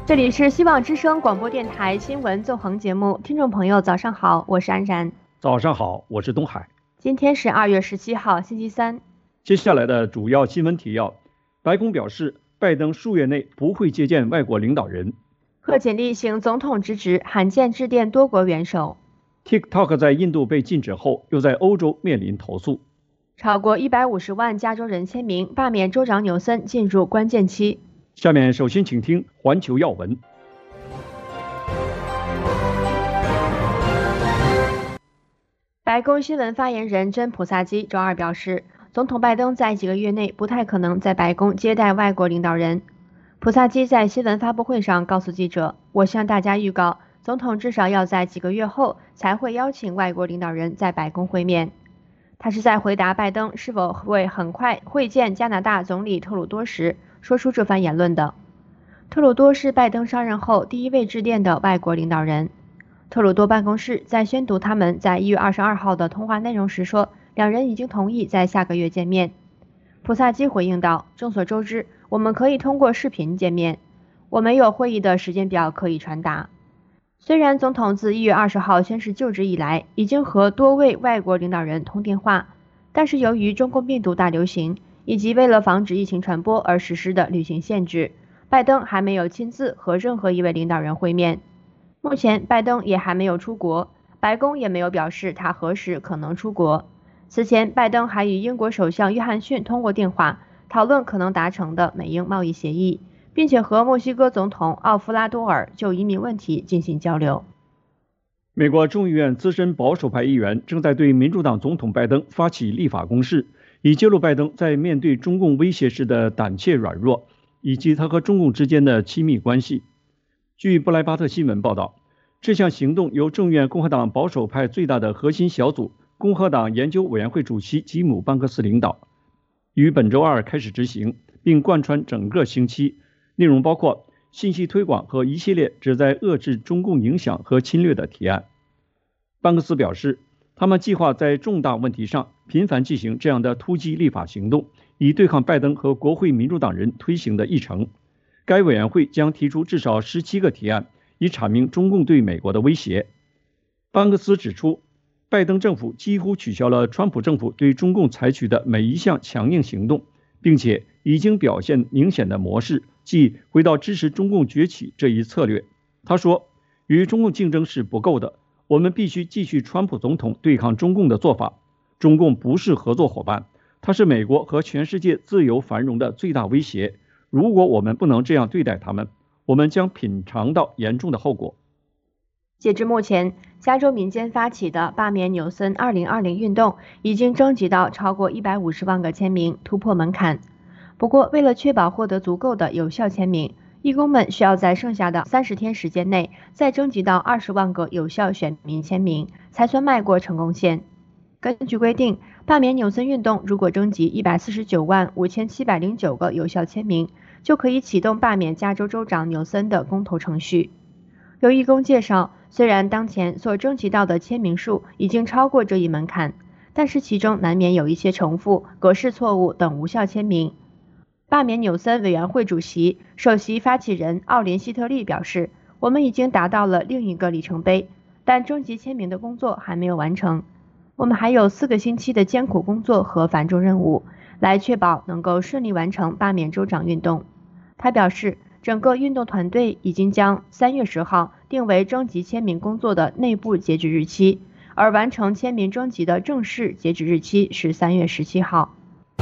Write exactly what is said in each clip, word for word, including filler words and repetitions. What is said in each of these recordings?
这里是希望之声广播电台新闻纵横节目，听众朋友早上好，我是安然。 早上好，我是东海。 今天是二月十七号，星期三。 接下来的主要新闻提要：白宫表示，拜登数月内不会接见外国领导人。 贺锦丽行总统之职，罕见致电多国元首。 TikTok 在印度被禁止后，又在欧洲面临投诉。 超过一百五十万加州人签名罢免州长纽森进入关键期。 下面首先请听环球要闻。 白宫新闻发言人珍·普萨基周二表示，总统拜登在几个月内不太可能在白宫接待外国领导人。普萨基在新闻发布会上告诉记者，我向大家预告，总统至少要在几个月后才会邀请外国领导人在白宫会面。他是在回答拜登是否会很快会见加拿大总理特鲁多时说出这番言论的。特鲁多是拜登上任后第一位致电的外国领导人。特鲁多办公室在宣读他们在一月二十二号的通话内容时说，两人已经同意在下个月见面。普萨基回应道，众所周知，我们可以通过视频见面，我没有会议的时间表可以传达。虽然总统自一月二十号宣誓就职以来，已经和多位外国领导人通电话，但是由于中共病毒大流行以及为了防止疫情传播而实施的旅行限制，拜登还没有亲自和任何一位领导人会面。目前拜登也还没有出国，白宫也没有表示他何时可能出国。此前拜登还与英国首相约翰逊通过电话，讨论可能达成的美英贸易协议，并且和墨西哥总统奥夫拉多尔就移民问题进行交流。 美国众议院资深保守派议员正在对民主党总统拜登发起立法攻势，以揭露拜登在面对中共威胁时的胆怯软弱，以及他和中共之间的亲密关系。据布莱巴特新闻报道，这项行动由众议院共和党保守派最大的核心小组共和党研究委员会主席吉姆·班克斯领导，于本周二开始执行，并贯穿整个星期。内容包括信息推广和一系列旨在遏制中共影响和侵略的提案。班克斯表示，他们计划在重大问题上频繁进行这样的突击立法行动，以对抗拜登和国会民主党人推行的议程。该委员会将提出至少十七个提案，以阐明中共对美国的威胁。班克斯指出，拜登政府几乎取消了川普政府对中共采取的每一项强硬行动，并且已经表现明显的模式，即回到支持中共崛起这一策略。他说，与中共竞争是不够的，我们必须继续川普总统对抗中共的做法。中共不是合作伙伴，它是美国和全世界自由繁荣的最大威胁。如果我们不能这样对待他们，我们将品尝到严重的后果。 截至目前，加州民间发起的罢免纽森二零二零运动已经征集到超过一百五十万个签名，突破门槛。不过，为了确保获得足够的有效签名，义工们需要在剩下的三十天时间内再征集到二十万个有效选民签名，才算迈过成功线。根据规定，罢免纽森运动如果征集一百四十九万五千七百零九个有效签名，就可以启动罢免加州州长纽森的公投程序。有义工介绍，虽然当前所征集到的签名数已经超过这一门槛，但是其中难免有一些重复、格式错误等无效签名。罢免纽森委员会主席、首席发起人奥林希特利表示，我们已经达到了另一个里程碑，但征集签名的工作还没有完成。我们还有四个星期的艰苦工作和繁重任务，来确保能够顺利完成罢免州长运动。他表示，整个运动团队已经将三月十号定为征集签名工作的内部截止日期，而完成签名征集的正式截止日期是三月十七号。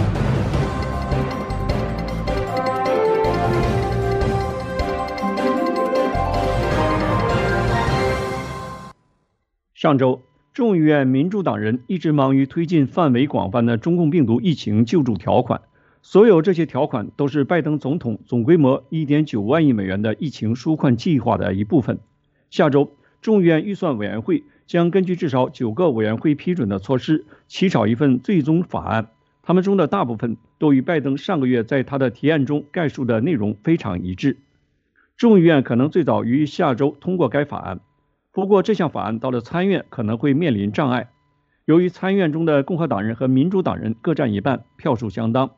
上周，众议院民主党人一直忙于推进范围广泛的中共病毒疫情救助条款。所有这些条款都是拜登总统总规模 一点九万亿美元的疫情纾困计划的一部分。下周，众议院预算委员会将根据至少九个委员会批准的措施，起草一份最终法案。他们中的大部分都与拜登上个月在他的提案中概述的内容非常一致。众议院可能最早于下周通过该法案，不过这项法案到了参院可能会面临障碍。由于参院中的共和党人和民主党人各占一半，票数相当，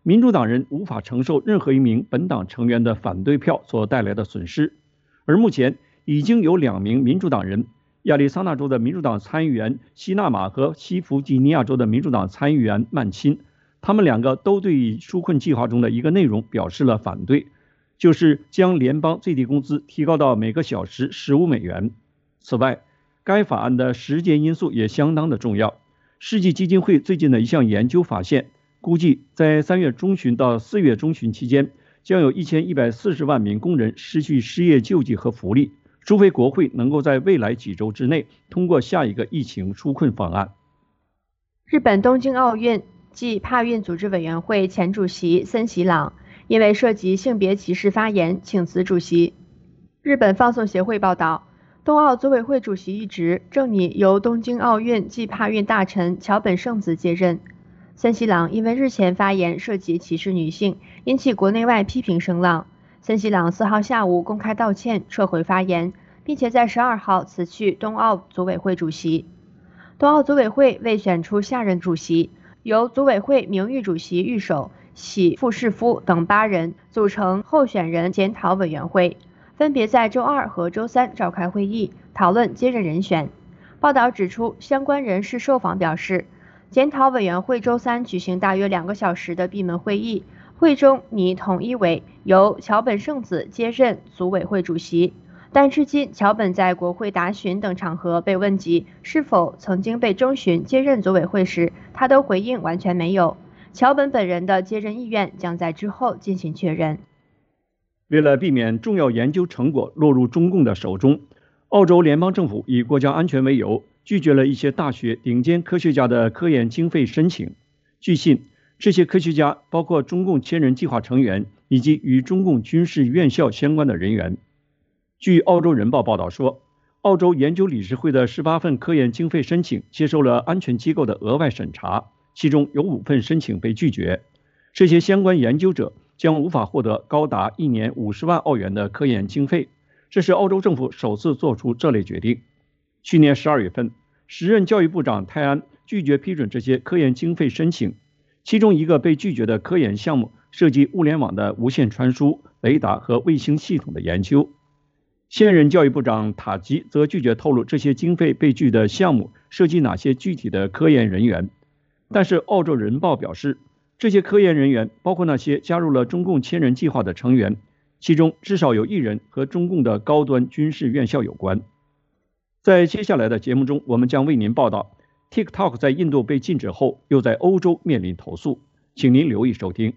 民主党人无法承受任何一名本党成员的反对票所带来的损失。而目前已经有两名民主党人，亚利桑那州的民主党参议员希纳马和西弗吉尼亚州的民主党参议员曼钦，他们两个都对纾困计划中的一个内容表示了反对，就是将联邦最低工资提高到每个小时十五美元。此外，该法案的时间因素也相当的重要。世纪基金会最近的一项研究发现，估计在三月中旬到四月中旬期间，将有一千一百四十万名工人失去失业救济和福利，除非国会能够在未来几周之内通过下一个疫情纾困方案。 日本东京奥运暨帕运组织委员会前主席森喜朗因为涉及性别歧视发言请辞主席。日本放送协会报道，冬奥组委会主席一职正拟由东京奥运暨帕运大臣桥本圣子接任。森喜朗因为日前发言涉及歧视女性，引起国内外批评声浪。森喜朗四号下午公开道歉，撤回发言，并且在十二号辞去冬奥组委会主席。冬奥组委会未选出下任主席，由组委会名誉主席御手喜富士夫等八人组成候选人检讨委员会，分别在周二和周三召开会议，讨论接任人选。报道指出，相关人士受访表示，检讨委员会周三举行大约两个小时的闭门会议，会中拟统一为由桥本圣子接任组委会主席。但至今，桥本在国会答询等场合被问及是否曾经被征询接任组委会时，他都回应完全没有。桥本本人的接任意愿将在之后进行确认。 为了避免重要研究成果落入中共的手中，澳洲联邦政府以国家安全为由，拒绝了一些大学顶尖科学家的科研经费申请。据信，这些科学家包括中共千人计划成员以及与中共军事院校相关的人员。据澳洲人报报道说，澳洲研究理事会的十八份科研经费申请接受了安全机构的额外审查，其中有五份申请被拒绝。这些相关研究者将无法获得高达一年五十万澳元的科研经费，这是澳洲政府首次做出这类决定。去年十二月份，时任教育部长泰安拒绝批准这些科研经费申请，其中一个被拒绝的科研项目涉及物联网的无线传输、雷达和卫星系统的研究。现任教育部长塔吉则拒绝透露这些经费被拒的项目涉及哪些具体的科研人员。但是澳洲人报表示，这些科研人员包括那些加入了中共千人计划的成员，其中至少有一人和中共的高端军事院校有关。在接下来的节目中，我们将为您报道 TikTok 在印度被禁止后，又在欧洲面临投诉，请您留意收听。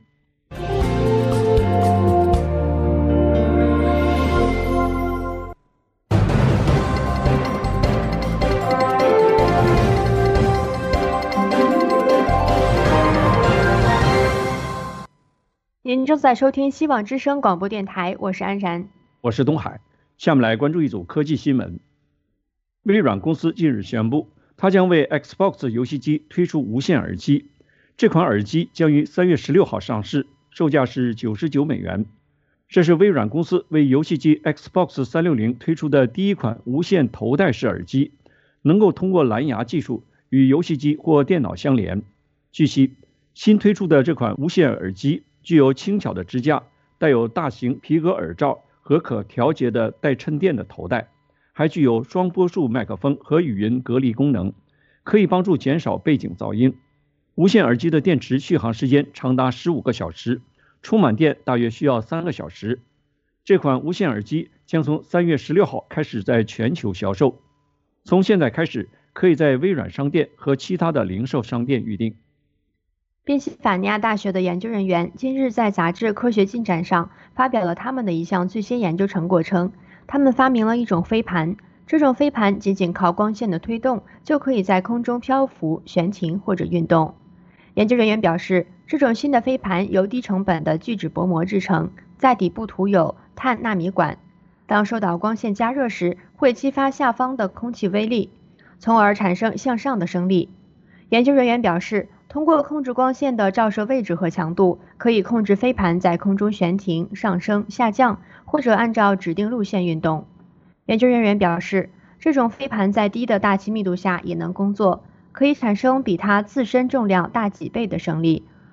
您正在收听希望之声广播电台，我是安然， 我是东海。下面来关注一组科技新闻。微软公司近日宣布，它将为 Xbox 游戏机推出无线耳机。这款耳机将于三月十六号上市，售价是九十九美元。这是微软公司为游戏机 Xbox 三六零推出的第一款无线头戴式耳机，能够通过蓝牙技术与游戏机或电脑相连。据悉，新推出的这款无线耳机具有轻巧的支架，带有大型皮革耳罩和可调节的带衬垫的头戴，还具有双波束麦克风和语音隔离功能，可以帮助减少背景噪音。无线耳机的电池续航时间长达十五个小时，充满电大约需要三个小时。这款无线耳机将从三月十六号开始在全球销售，从现在开始可以在微软商店和其他的零售商店预订。 宾夕法尼亚大学的研究人员近日在杂志《科学进展》上发表了他们的一项最新研究成果，称他们发明了一种飞盘。这种飞盘仅仅靠光线的推动，就可以在空中漂浮、悬停或者运动。研究人员表示，这种新的飞盘由低成本的聚酯薄膜制成，在底部涂有碳纳米管，当受到光线加热时，会激发下方的空气微粒，从而产生向上的升力。研究人员表示，通过控制光线的照射位置和强度，可以控制飞盘在空中悬停、上升、下降，或者按照指定路线运动。研究人员表示，这种飞盘在低的大气密度下也能工作，可以产生比它自身重量大几倍的升力，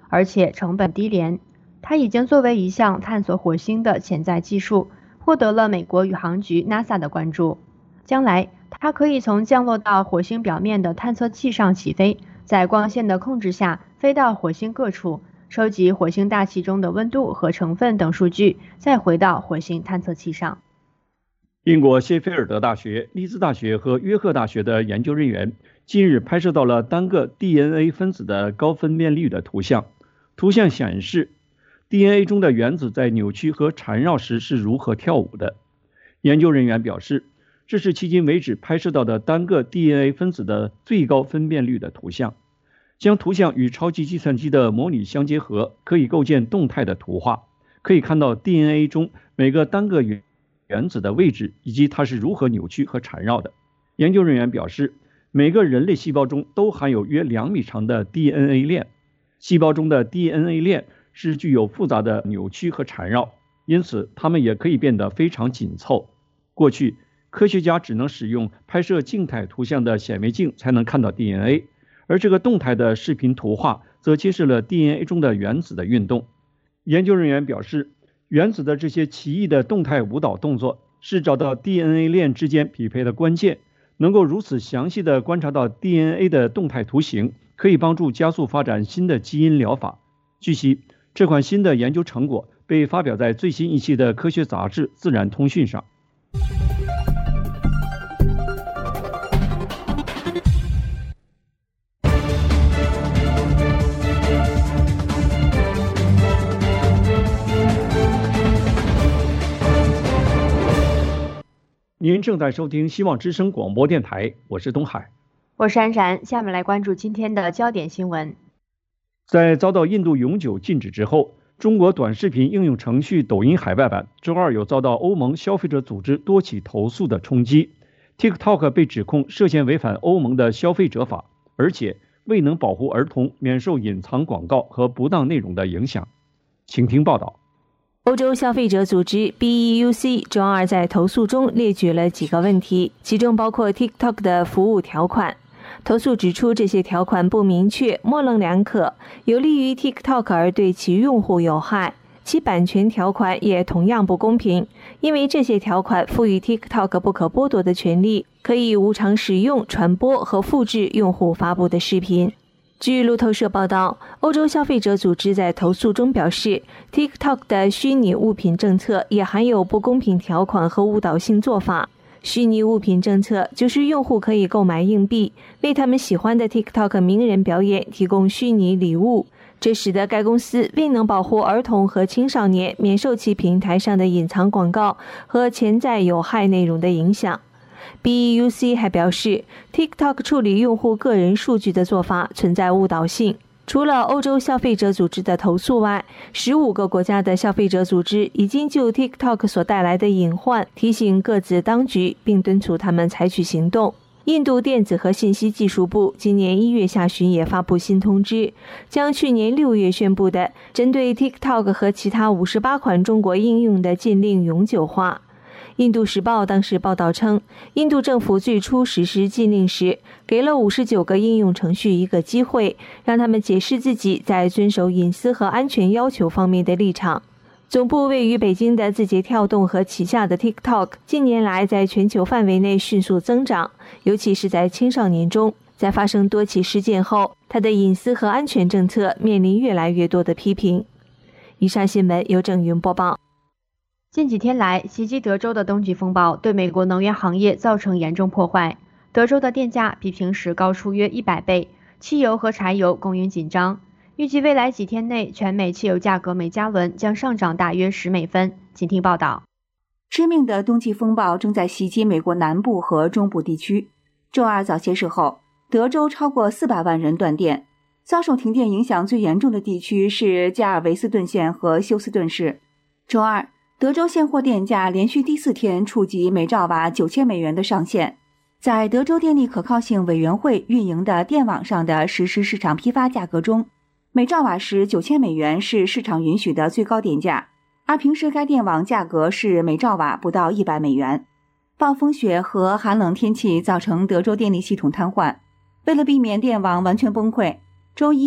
而且成本低廉。它已经作为一项探索火星的潜在技术，获得了美国宇航局 NASA 的关注。将来，它可以从降落到火星表面的探测器上起飞，在光线的控制下飞到火星各处，收集火星大气中的温度和成分等数据，再回到火星探测器上。 英国谢菲尔德大学、利兹大学和约克大学的研究人员近日拍摄到了单个 D N A 分子的高分辨率的图像。图像显示 D N A 中的原子在扭曲和缠绕时是如何跳舞的。研究人员表示，这是迄今为止拍摄到的单个 D N A 分子的最高分辨率的图像。将图像与超级计算机的模拟相结合，可以构建动态的图画，可以看到 D N A 中每个单个原子的位置以及它是如何扭曲和缠绕的。研究人员表示，每个人类细胞中都含有约两米长的 D N A 链，细胞中的 D N A 链是具有复杂的扭曲和缠绕，因此它们也可以变得非常紧凑。过去，科学家只能使用拍摄静态图像的显微镜才能看到 D N A， 而这个动态的视频图画则揭示了 D N A 中的原子的运动。研究人员表示，原子的这些奇异的动态舞蹈动作是找到 D N A 链之间匹配的关键。能够如此详细地观察到 D N A 的动态图形，可以帮助加速发展新的基因疗法。据悉，这款新的研究成果被发表在最新一期的科学杂志《自然通讯》上。您正在收听希望之声广播电台，我是东海， 我是安然。下面来关注今天的焦点新闻。 在遭到印度永久禁止之后，中国短视频应用程序抖音海外版周二有遭到欧盟消费者组织多起投诉的冲击。TikTok 被指控涉嫌违反欧盟的消费者法，而且未能保护儿童免受隐藏广告和不当内容的影响。请听报道。 欧洲消费者组织 B E U C 周二在投诉中列举了几个问题，其中包括 TikTok 的服务条款。投诉指出，这些条款不明确、模棱两可，有利于 TikTok 而对其用户有害。其版权条款也同样不公平，因为这些条款赋予 TikTok 不可剥夺的权利，可以无偿使用、传播和复制用户发布的视频。据路透社报道，欧洲消费者组织在投诉中表示， TikTok 的虚拟物品政策也含有不公平条款和误导性做法。虚拟物品政策就是用户可以购买硬币，为他们喜欢的 TikTok 名人表演提供虚拟礼物，这使得该公司未能保护儿童和青少年免受其平台上的隐藏广告和潜在有害内容的影响。B E U C 还表示， TikTok 处理用户个人数据的做法存在误导性。除了欧洲消费者组织的投诉外，十五个国家的消费者组织已经就 TikTok 所带来的隐患提醒各自当局，并敦促他们采取行动。印度电子和信息技术部今年一月下旬也发布新通知，将去年六月宣布的针对 TikTok 和其他五十八款中国应用的禁令永久化。印度时报当时报道称，印度政府最初实施禁令时，给了五十九个应用程序一个机会，让他们解释自己在遵守隐私和安全要求方面的立场。总部位于北京的字节跳动和旗下的 TikTok 近年来在全球范围内迅速增长，尤其是在青少年中。在发生多起事件后，它的隐私和安全政策面临越来越多的批评。以上新闻由郑云播报。 近几天来，袭击德州的冬季风暴对美国能源行业造成严重破坏。德州的电价比平时高出约一百倍，汽油和柴油供应紧张。预计未来几天内，全美汽油价格每加仑将上涨大约十美分。请听报道。 致命的冬季风暴正在袭击美国南部和中部地区。周二早些时候，德州超过四百万人断电。遭受停电影响最严重的地区是加尔维斯顿县和休斯顿市。周二，德州现货电价连续第四天触及每兆瓦九千美元的上限。在德州电力可靠性委员会运营的电网上的实时市场批发价格中，每兆瓦时九千美元是市场允许的最高电价，而平时该电网价格是每兆瓦不到一百美元。暴风雪和寒冷天气造成德州电力系统瘫痪。为了避免电网完全崩溃，周一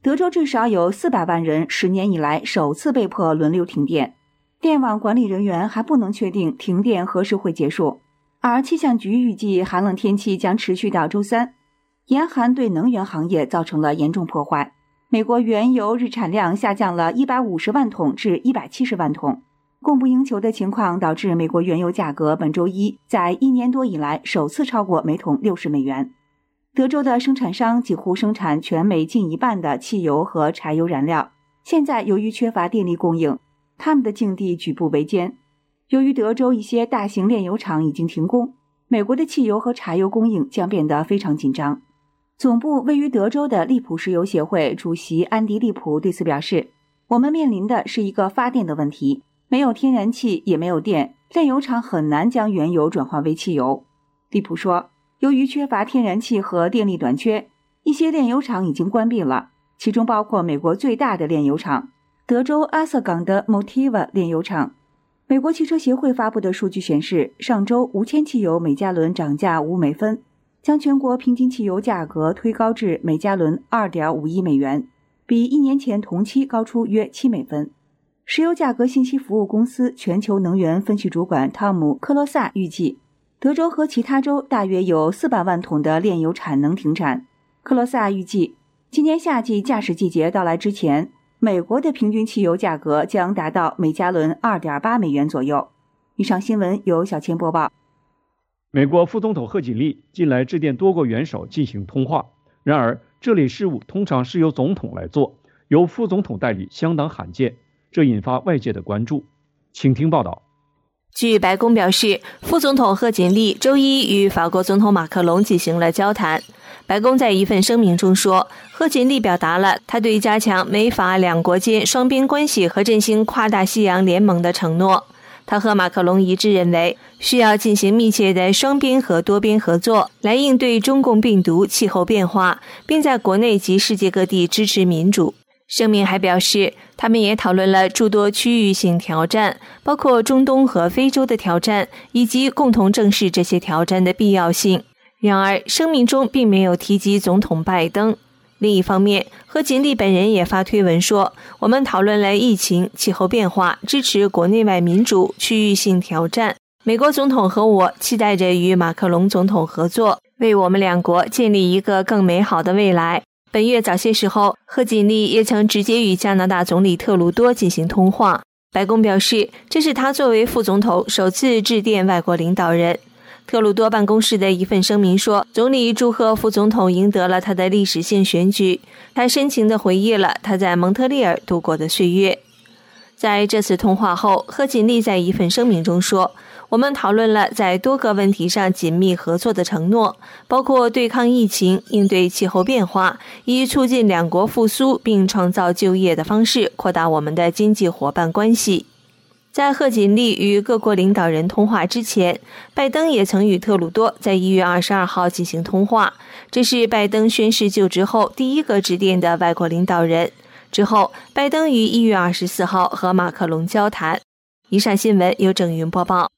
德州至少有四百万人十年以来首次被迫轮流停电，电网管理人员还不能确定停电何时会结束，而气象局预计寒冷天气将持续到周三。严寒对能源行业造成了严重破坏，美国原油日产量下降了一百五十万桶至一百七十万桶，供不应求的情况导致美国原油价格本周一在一年多以来首次超过每桶六十美元。德州的生产商几乎生产全美近一半的汽油和柴油燃料，现在由于缺乏电力供应，他们的境地举步维艰。由于德州一些大型炼油厂已经停工，美国的汽油和柴油供应将变得非常紧张。总部位于德州的利普石油协会主席安迪·利普对此表示，我们面临的是一个发电的问题，没有天然气也没有电，炼油厂很难将原油转化为汽油。利普说，由于缺乏天然气和电力短缺，一些炼油厂已经关闭了，其中包括美国最大的炼油厂德州阿瑟港的 Motiva 炼油厂。美国汽车协会发布的数据显示，上周无铅汽油每加仑涨价五美分，将全国平均汽油价格推高至每加仑 二点五一美元，比一年前同期高出约七美分。石油价格信息服务公司全球能源分析主管汤姆·克罗萨预计，德州和其他州大约有四百万桶的炼油产能停产。克罗萨预计，今年夏季驾驶季节到来之前，美国的平均汽油价格将达到每加仑 二点八美元左右。以上新闻由小千播报。 美国副总统贺锦丽近来致电多国元首进行通话，然而这类事务通常是由总统来做，由副总统代理相当罕见，这引发外界的关注。请听报道。 据白宫表示，副总统贺锦丽周一与法国总统马克龙进行了交谈。白宫在一份声明中说，贺锦丽表达了他对加强美法两国间双边关系和振兴跨大西洋联盟的承诺。他和马克龙一致认为，需要进行密切的双边和多边合作，来应对中共病毒、气候变化，并在国内及世界各地支持民主。声明还表示，他们也讨论了诸多区域性挑战，包括中东和非洲的挑战，以及共同正视这些挑战的必要性。然而，声明中并没有提及总统拜登。另一方面，贺锦丽本人也发推文说，我们讨论了疫情、气候变化、支持国内外民主、区域性挑战。美国总统和我期待着与马克龙总统合作，为我们两国建立一个更美好的未来。本月早些时候，贺锦丽也曾直接与加拿大总理特鲁多进行通话。白宫表示，这是他作为副总统首次致电外国领导人。特鲁多办公室的一份声明说，总理祝贺副总统赢得了他的历史性选举，他深情地回忆了他在蒙特利尔度过的岁月。在这次通话后，贺锦丽在一份声明中说，我们讨论了在多个问题上紧密合作的承诺，包括对抗疫情、应对气候变化，以促进两国复苏并创造就业的方式扩大我们的经济伙伴关系。在贺锦丽与各国领导人通话之前，拜登也曾与特鲁多在一月二十二号进行通话，这是拜登宣誓就职后第一个致电的外国领导人。之后，拜登于一月二十四号和马克龙交谈。以上新闻由郑云播报。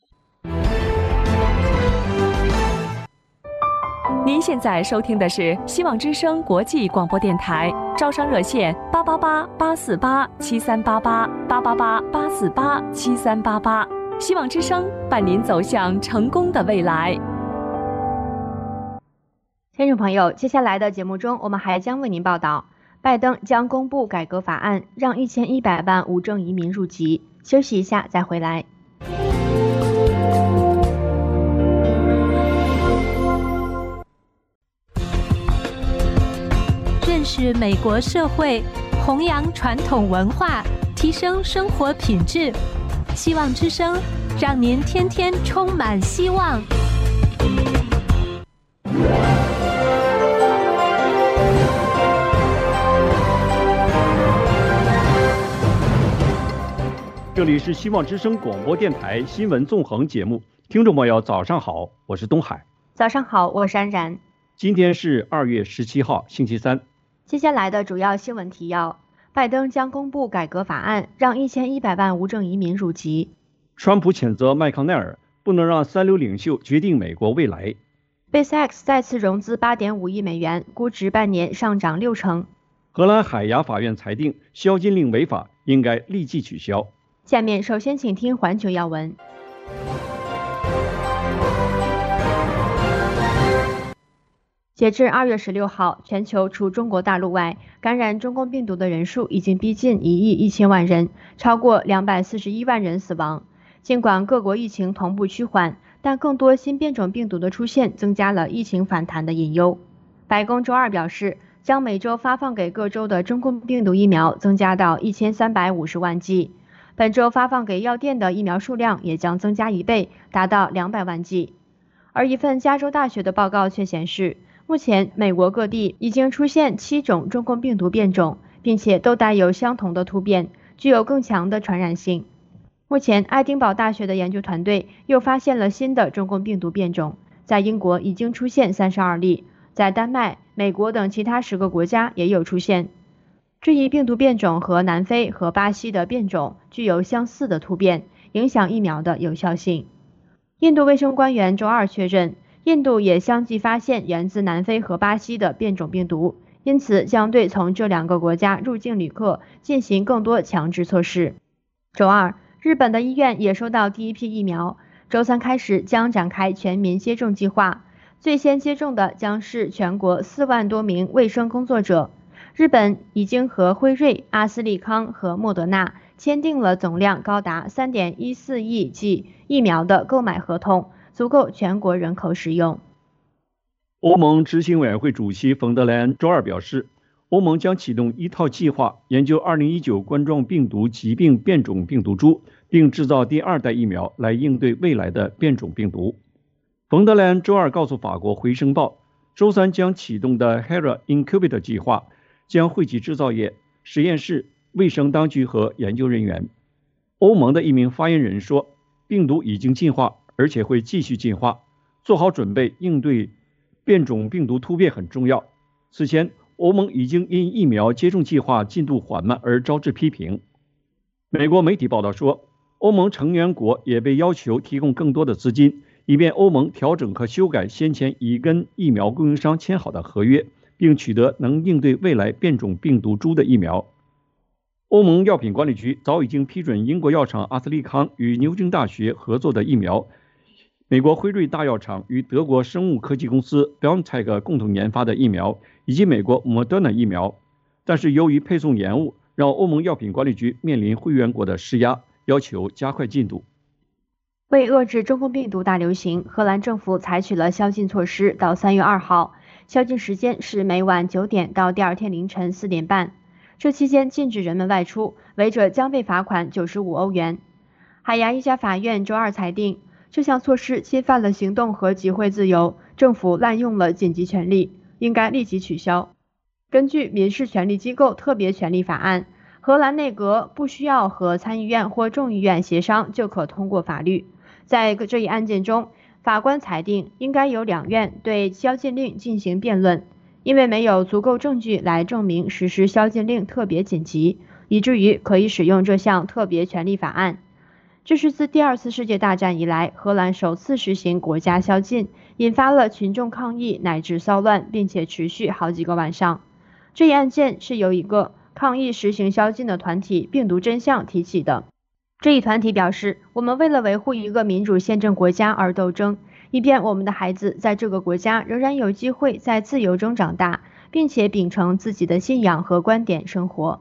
您现在收听的是希望之声国际广播电台，招商热线八八八八四八七三八八八八八八四八七三八八，希望之声伴您走向成功的未来。 听众朋友，接下来的节目中，我们还将为您报道，拜登将公布改革法案，让一千一百万无证移民入籍。休息一下再回来。 认识美国社会，弘扬传统文化，提升生活品质。希望之声，让您天天充满希望。 这里是希望之声广播电台新闻纵横节目，听众朋友早上好，我是东海。 早上好，我是安然。 今天是二月十七号，星期三。 接下来的主要新闻提要：拜登将公布改革法案，让一千一百万无证移民入籍。 川普谴责麦康奈尔不能让三流领袖决定美国未来。 SpaceX 再次融资 八点五亿美元，估值半年上涨六成。 荷兰海牙法院裁定宵禁令违法，应该立即取消。 下面首先请听环球要闻。截至二月十六号，全球除中国大陆外，感染中共病毒的人数已经逼近一亿一千万人，超过两百四十一万人死亡。尽管各国疫情同步趋缓，但更多新变种病毒的出现增加了疫情反弹的隐忧。白宫周二表示，将每周发放给各州的中共病毒疫苗增加到一千三百五十万剂，本周发放给药店的疫苗数量也将增加一倍，达到两百万剂。而一份加州大学的报告却显示，目前美国各地已经出现七种中共病毒变种，并且都带有相同的突变，具有更强的传染性。目前，爱丁堡大学的研究团队又发现了新的中共病毒变种，在英国已经出现三十二例，在丹麦、美国等其他十个国家也有出现。这一病毒变种和南非和巴西的变种具有相似的突变，影响疫苗的有效性。印度卫生官员周二确认，印度也相继发现源自南非和巴西的变种病毒，因此将对从这两个国家入境旅客进行更多强制措施。周二，日本的医院也收到第一批疫苗，周三开始将展开全民接种计划，最先接种的将是全国四万多名卫生工作者。日本已经和辉瑞、阿斯利康和莫德纳签订了总量高达 三点一四亿剂疫苗的购买合同，足够全国人口使用。 欧盟执行委员会主席冯德莱恩周二表示，欧盟将启动一套计划，研究二零一九冠状病毒疾病变种病毒株，并制造第二代疫苗来应对未来的变种病毒。冯德莱恩周二告诉法国《回声报》，周三将启动的 Hera Incubate 计划将汇集制造业、实验室、卫生当局和研究人员。欧盟的一名发言人说，病毒已经进化，而且会继续进化，做好准备应对变种病毒突变很重要。此前，欧盟已经因疫苗接种计划进度缓慢而招致批评。美国媒体报道说，欧盟成员国也被要求提供更多的资金，以便欧盟调整和修改先前已跟疫苗供应商签好的合约，并取得能应对未来变种病毒株的疫苗。欧盟药品管理局早已经批准英国药厂阿斯利康与牛津大学合作的疫苗，美国辉瑞大药厂与德国生物科技公司 BioNTech 共同研发的疫苗，以及美国 Moderna 疫苗。但是由于配送延误，让欧盟药品管理局面临会员国的施压，要求加快进度。 为遏制中共病毒大流行，荷兰政府采取了宵禁措施，到三月二号，宵禁时间是每晚九点到第二天凌晨四点半。这期间禁止人们外出，违者将被罚款九十五欧元。海牙一家法院周二裁定，这项措施侵犯了行动和集会自由，政府滥用了紧急权力，应该立即取消。根据民事权利机构特别权利法案，荷兰内阁不需要和参议院或众议院协商就可通过法律。在这一案件中，法官裁定应该由两院对宵禁令进行辩论，因为没有足够证据来证明实施宵禁令特别紧急，以至于可以使用这项特别权利法案。这是自第二次世界大战以来荷兰首次实行国家宵禁，引发了群众抗议乃至骚乱，并且持续好几个晚上。这一案件是由一个抗议实行宵禁的团体病毒真相提起的。这一团体表示，我们为了维护一个民主宪政国家而斗争，以便我们的孩子在这个国家仍然有机会在自由中长大，并且秉承自己的信仰和观点生活。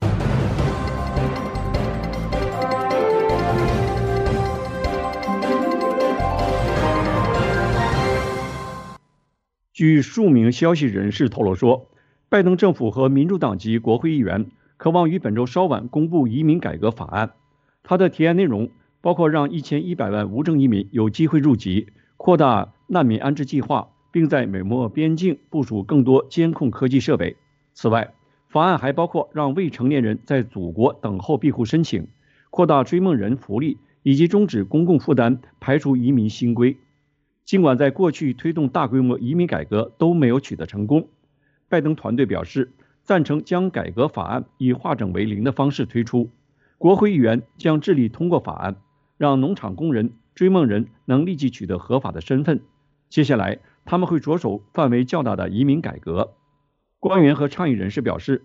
据数名消息人士透露说，拜登政府和民主党籍国会议员渴望于本周稍晚公布移民改革法案。他的提案内容包括让一千一百万无证移民有机会入籍，扩大难民安置计划，并在美墨边境部署更多监控科技设备。此外，法案还包括让未成年人在祖国等候庇护申请，扩大追梦人福利，以及终止公共负担，排除移民新规。尽管在过去推动大规模移民改革都没有取得成功，拜登团队表示赞成将改革法案以化整为零的方式推出。国会议员将致力通过法案，让农场工人、追梦人能立即取得合法的身份。接下来，他们会着手范围较大的移民改革。官员和倡议人士表示，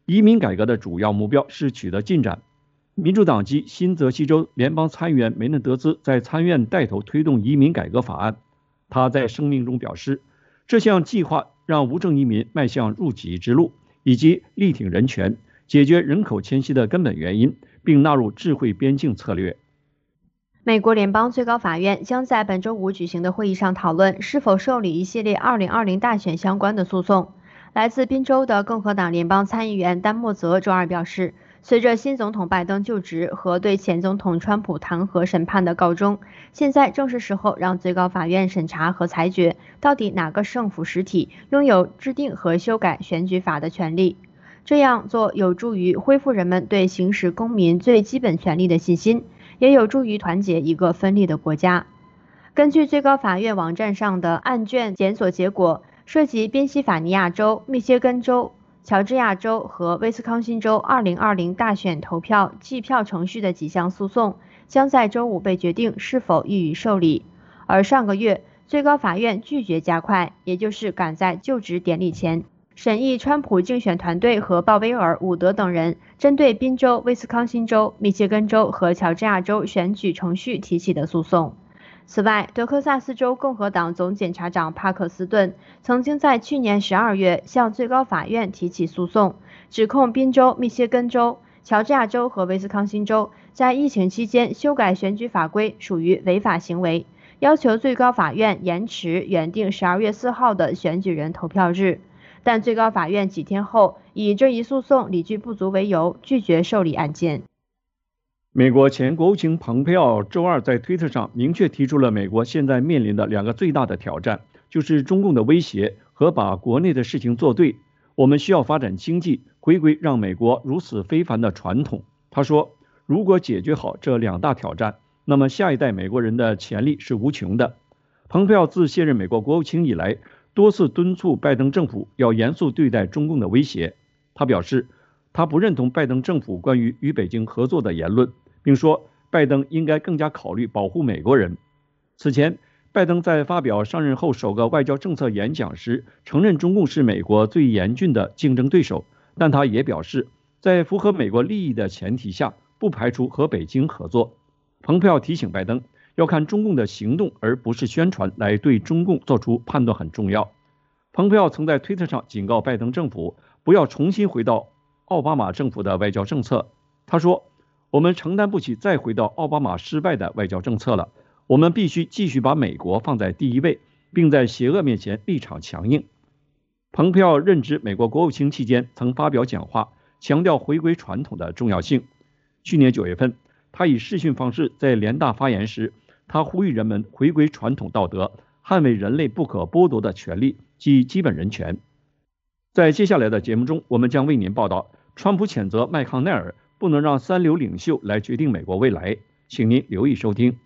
移民改革的主要目标是取得进展。民主党籍新泽西州联邦参议员梅嫩德兹在参院带头推动移民改革法案。他在声明中表示，这项计划让无证移民迈向入籍之路，以及力挺人权，解决人口迁徙的根本原因，并纳入智慧边境策略。 美国联邦最高法院将在本周五举行的会议上讨论是否受理一系列二零二零大选相关的诉讼。来自宾州的共和党联邦参议员丹莫泽周二表示，随着新总统拜登就职和对前总统川普弹劾审判的告终，现在正是时候让最高法院审查和裁决到底哪个政府实体拥有制定和修改选举法的权利。这样做有助于恢复人们对行使公民最基本权利的信心，也有助于团结一个分裂的国家。根据最高法院网站上的案卷检索结果，涉及宾夕法尼亚州、密歇根州、乔治亚州和威斯康辛州二零二零大选投票计票程序的几项诉讼，将在周五被决定是否予以受理。而上个月，最高法院拒绝加快，也就是赶在就职典礼前审议川普竞选团队和鲍威尔、伍德等人针对宾州、威斯康辛州、密歇根州和乔治亚州选举程序提起的诉讼。此外，德克萨斯州共和党总检察长帕克斯顿曾经在去年十二月向最高法院提起诉讼，指控宾州、密歇根州、乔治亚州和威斯康辛州在疫情期间修改选举法规属于违法行为，要求最高法院延迟原定十二月四号的选举人投票日。但最高法院几天后以这一诉讼理据不足为由，拒绝受理案件。 美国前国务卿蓬佩奥周二在推特上明确提出了美国现在面临的两个最大的挑战，就是中共的威胁和把国内的事情做对。我们需要发展经济，回归让美国如此非凡的传统。他说，如果解决好这两大挑战，那么下一代美国人的潜力是无穷的。蓬佩奥自卸任美国国务卿以来，多次敦促拜登政府要严肃对待中共的威胁。他表示，他不认同拜登政府关于与北京合作的言论，并说拜登应该更加考虑保护美国人。此前，拜登在发表上任后首个外交政策演讲时，承认中共是美国最严峻的竞争对手，但他也表示，在符合美国利益的前提下，不排除和北京合作。蓬佩奥提醒拜登，要看中共的行动而不是宣传来对中共做出判断很重要。蓬佩奥曾在推特上警告拜登政府不要重新回到奥巴马政府的外交政策。他说，我们承担不起再回到奥巴马失败的外交政策了，我们必须继续把美国放在第一位，并在邪恶面前立场强硬。蓬佩奥任职美国国务卿期间曾发表讲话，强调回归传统的重要性。去年九月份，他以视讯方式在联大发言时，他呼吁人们回归传统道德，捍卫人类不可剥夺的权利及基本人权。在接下来的节目中，我们将为您报道，川普谴责麦康奈尔不能让三流领袖来决定美国未来，请您留意收听。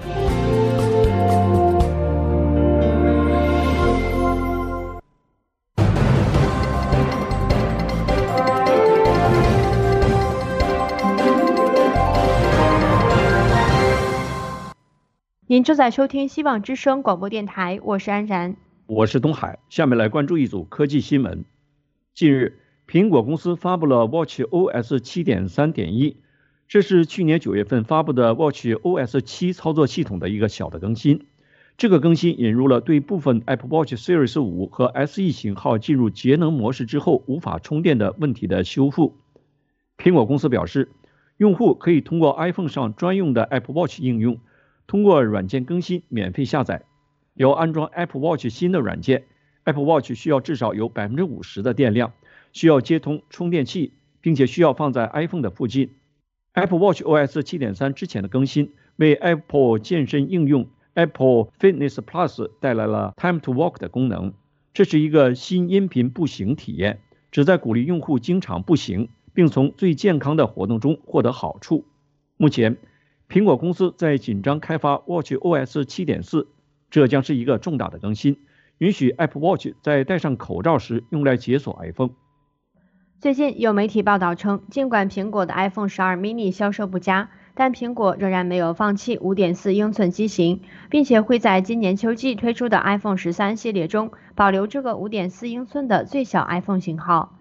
您正在收听希望之声广播电台，我是安然， 我是东海。下面来关注一组科技新闻。近日，苹果公司发布了 watchOS 七点三点一， 这是去年九月份发布的 watchOS 七操作系统的一个小的更新。这个更新引入了对部分 Apple Watch Series 五和 S E 型号进入节能模式之后无法充电的问题的修复。苹果公司表示，用户可以通过 iPhone 上专用的 Apple Watch 应用，通过软件更新免费下载。要安装 Apple Watch 新的软件， Apple Watch 需要至少有 百分之五十 的电量，需要接通充电器，并且需要放在 iPhone 的附近。 Apple Watch O S 七点三 之前的更新为 Apple 健身应用 Apple Fitness Plus 带来了 Time to Walk 的功能，这是一个新音频步行体验，旨在鼓励用户经常步行，并从最健康的活动中获得好处。目前，苹果公司在紧张开发 watchOS 七点四， 这将是一个重大的更新，允许 Apple Watch 在戴上口罩时用来解锁 iPhone。 最近有媒体报道称，尽管苹果的 iPhone 十二 mini 销售不佳，但苹果仍然没有放弃 五点四英寸机型，并且会在今年秋季推出的 iPhone 十三系列中保留这个 五点四英寸的最小 iPhone 型号。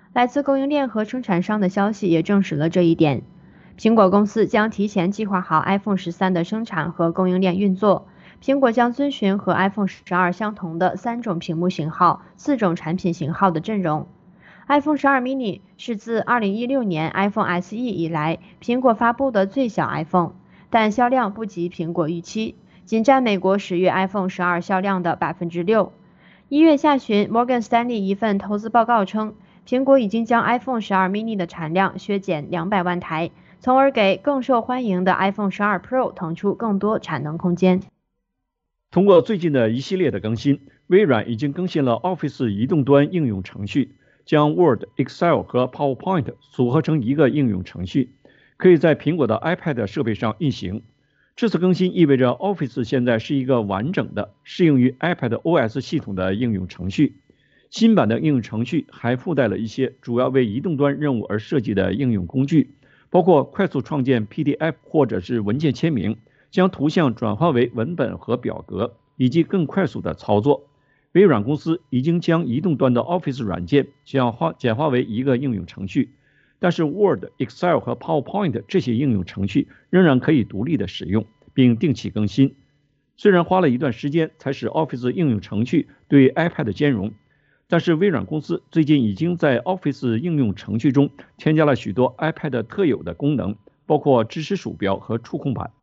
来自供应链和生产商的消息也证实了这一点。苹果公司将提前计划好 iPhone 十三的生产和供应链运作。苹果将遵循和 iPhone 十二相同的三种屏幕型号、四种产品型号的阵容。iPhone 十二 mini 是自二零一六年 iPhone S E 以来苹果发布的最小 iPhone， 但销量不及苹果预期，仅占美国十月 iPhone 十二销量的 百分之六。一月下旬，摩根斯丹利一份投资报告称，苹果已经将 iPhone 十二 mini 的产量削减两百万台，从而给更受欢迎的 iPhone 十二 Pro 腾出更多产能空间。 通过最近的一系列的更新，微软已经更新了 Office 移动端应用程序，将 Word、Excel 和 PowerPoint 组合成一个应用程序，可以在苹果的 iPad 设备上运行。这次更新意味着 Office 现在是一个完整的适用于 iPad O S 系统的应用程序。新版的应用程序还附带了一些主要为移动端任务而设计的应用工具，包括快速创建 P D F 或者是文件签名，将图像转化为文本和表格，以及更快速的操作。微软公司已经将移动端的 Office 软件简化简化为一个应用程序，但是 Word、Excel 和 PowerPoint 这些应用程序仍然可以独立的使用，并定期更新。虽然花了一段时间才使 Office 应用程序对 iPad 兼容，但是微软公司最近已经在 Office 应用程序中添加了许多 iPad 特有的功能，包括支持鼠标和触控板。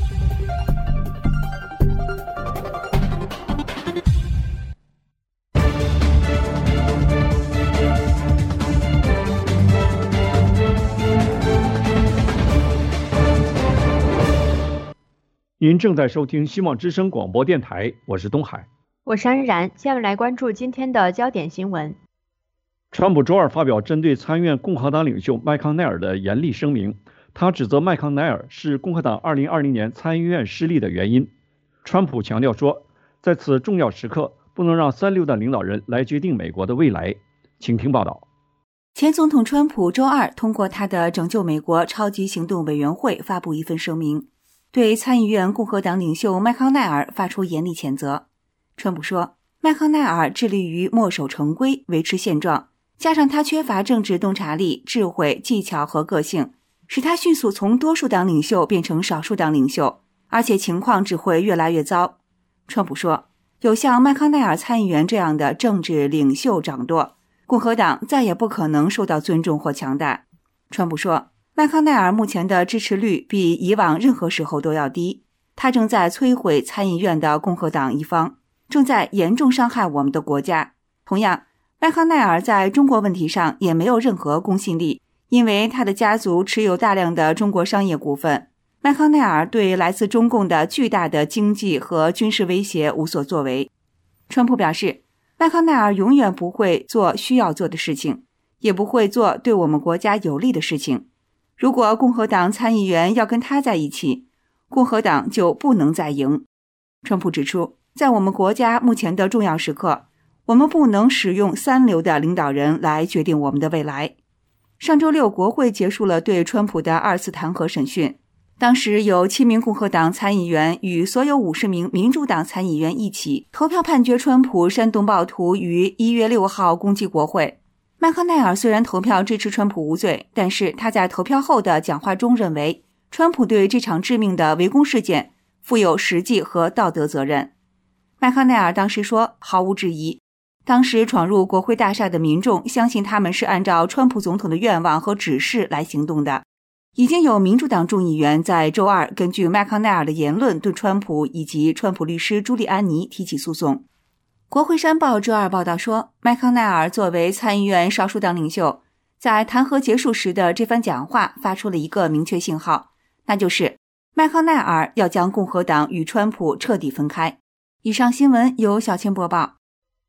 您正在收听希望之声广播电台，我是东海， 我是安然。下面来关注今天的焦点新闻。 川普周二发表针对参议院共和党领袖麦康奈尔的严厉声明，他指责麦康奈尔是共和党二零二零年参议院失利的原因。川普强调说，在此重要时刻，不能让三流的领导人来决定美国的未来。请听报道。 前总统川普周二通过他的拯救美国超级行动委员会发布一份声明，对参议院共和党领袖麦康奈尔发出严厉谴责。川普说，麦康奈尔致力于墨守成规，维持现状，加上他缺乏政治洞察力、智慧、技巧和个性，使他迅速从多数党领袖变成少数党领袖，而且情况只会越来越糟。川普说，有像麦康奈尔参议员这样的政治领袖掌舵，共和党再也不可能受到尊重或强大。川普说，麦康奈尔目前的支持率比以往任何时候都要低，他正在摧毁参议院的共和党一方，正在严重伤害我们的国家。同样，麦康奈尔在中国问题上也没有任何公信力，因为他的家族持有大量的中国商业股份。麦康奈尔对来自中共的巨大的经济和军事威胁无所作为。川普表示，麦康奈尔永远不会做需要做的事情，也不会做对我们国家有利的事情。如果共和党参议员要跟他在一起，共和党就不能再赢。川普指出，在我们国家目前的重要时刻，我们不能使用三流的领导人来决定我们的未来。上周六，国会结束了对川普的二次弹劾审讯，当时有七名共和党参议员与所有五十名民主党参议员一起投票判决川普煽动暴徒于一月六号攻击国会。麦康奈尔虽然投票支持川普无罪，但是他在投票后的讲话中认为，川普对这场致命的围攻事件负有实际和道德责任。麦康奈尔当时说，毫无质疑，当时闯入国会大厦的民众相信他们是按照川普总统的愿望和指示来行动的。已经有民主党众议员在周二根据麦康奈尔的言论对川普以及川普律师朱利安尼提起诉讼。国会山报周二报道说，麦康奈尔作为参议院少数党领袖，在弹劾结束时的这番讲话发出了一个明确信号，那就是麦康奈尔要将共和党与川普彻底分开。以上新闻由小千播报。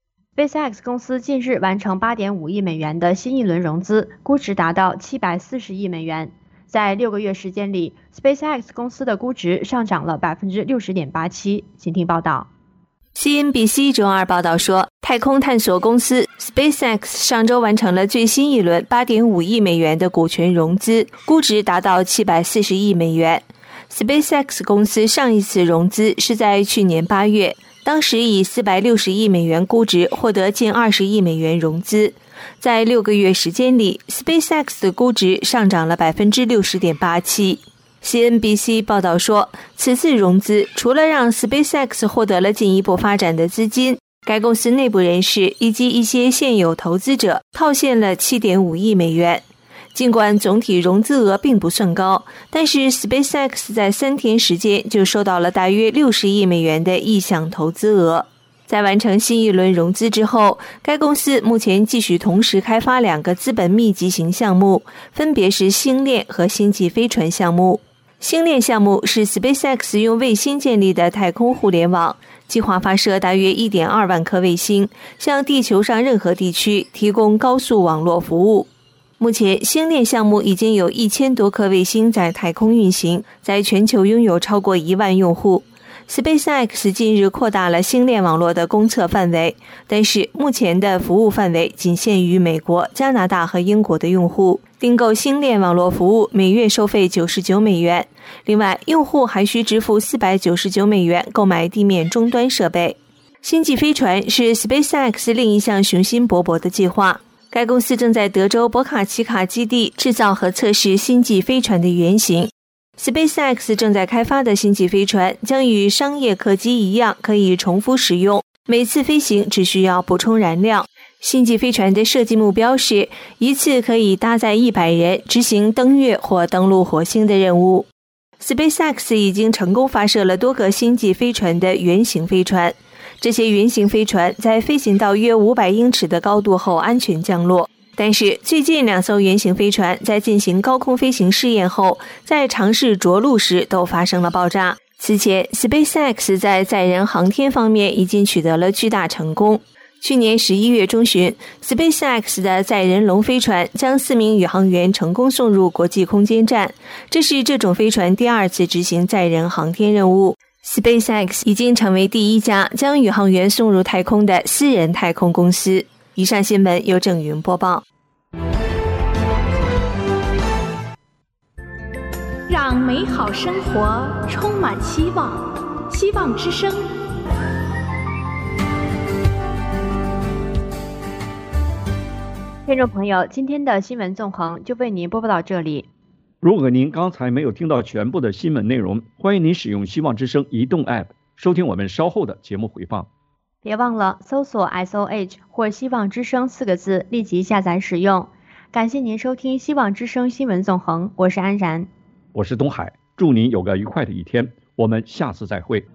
SpaceX 公司近日完成 八点五亿美元的新一轮融资，估值达到七百四十亿美元。在六个月时间里 ，SpaceX 公司的估值上涨了 百分之六十点八七。请听报道。 C N B C 周二报道说，太空探索公司 SpaceX 上周完成了最新一轮 八点五亿美元的股权融资，估值达到七百四十亿美元。SpaceX 公司上一次融资是在去年八月，当时以四百六十亿美元估值获得近二十亿美元融资， 在六个月时间里 SpaceX 的估值上涨了 百分之六十点八七。 C N B C 报道说，此次融资除了让 SpaceX 获得了进一步发展的资金，该公司内部人士以及一些现有投资者套现了 七点五亿美元。尽管总体融资额并不算高，但是 SpaceX 在三天时间就收到了大约六十亿美元的意向投资额。在完成新一轮融资之后，该公司目前继续同时开发两个资本密集型项目，分别是星链和星际飞船项目。星链项目是 SpaceX 用卫星建立的太空互联网，计划发射大约 一点二万颗卫星，向地球上任何地区提供高速网络服务。目前星链项目已经有一千多颗卫星在太空运行，在全球拥有超过一万用户。SpaceX 近日扩大了星链网络的公测范围，但是目前的服务范围仅限于美国、加拿大和英国的用户。订购星链网络服务每月收费九十九美元，另外用户还需支付四百九十九美元购买地面终端设备。星际飞船是 SpaceX 另一项雄心勃勃的计划，该公司正在德州博卡奇卡基地制造和测试星际飞船的原型。SpaceX 正在开发的星际飞船将与商业客机一样可以重复使用，每次飞行只需要补充燃料。星际飞船的设计目标是一次可以搭载一百人执行登月或登陆火星的任务。SpaceX 已经成功发射了多个星际飞船的原型飞船，这些原型飞船在飞行到约五百英尺的高度后安全降落。但是最近两艘原型飞船在进行高空飞行试验后，在尝试着陆时都发生了爆炸。此前 SpaceX 在载人航天方面已经取得了巨大成功。去年十一月中旬 SpaceX 的载人龙飞船将四名宇航员成功送入国际空间站，这是这种飞船第二次执行载人航天任务。 SpaceX 已经成为第一家将宇航员送入太空的私人太空公司。以上新闻由郑云播报。 让美好生活充满希望，希望之声。 听众朋友，今天的新闻纵横就为您播报到这里。 如果您刚才没有听到全部的新闻内容，欢迎您使用希望之声移动 App 收听我们稍后的节目回放。 别忘了搜索 S O H 或希望之声四个字，立即下载使用。感谢您收听希望之声新闻纵横，我是安然， 我是东海，祝您有个愉快的一天，我们下次再会。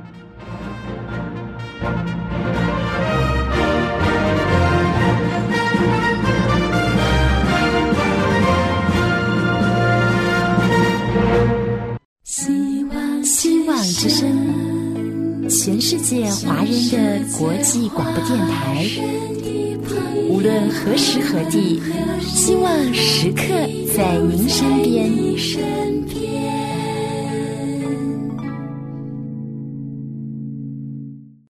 希望希望之声，全世界华人的国际广播电台，无论何时何地，希望时刻在您身边。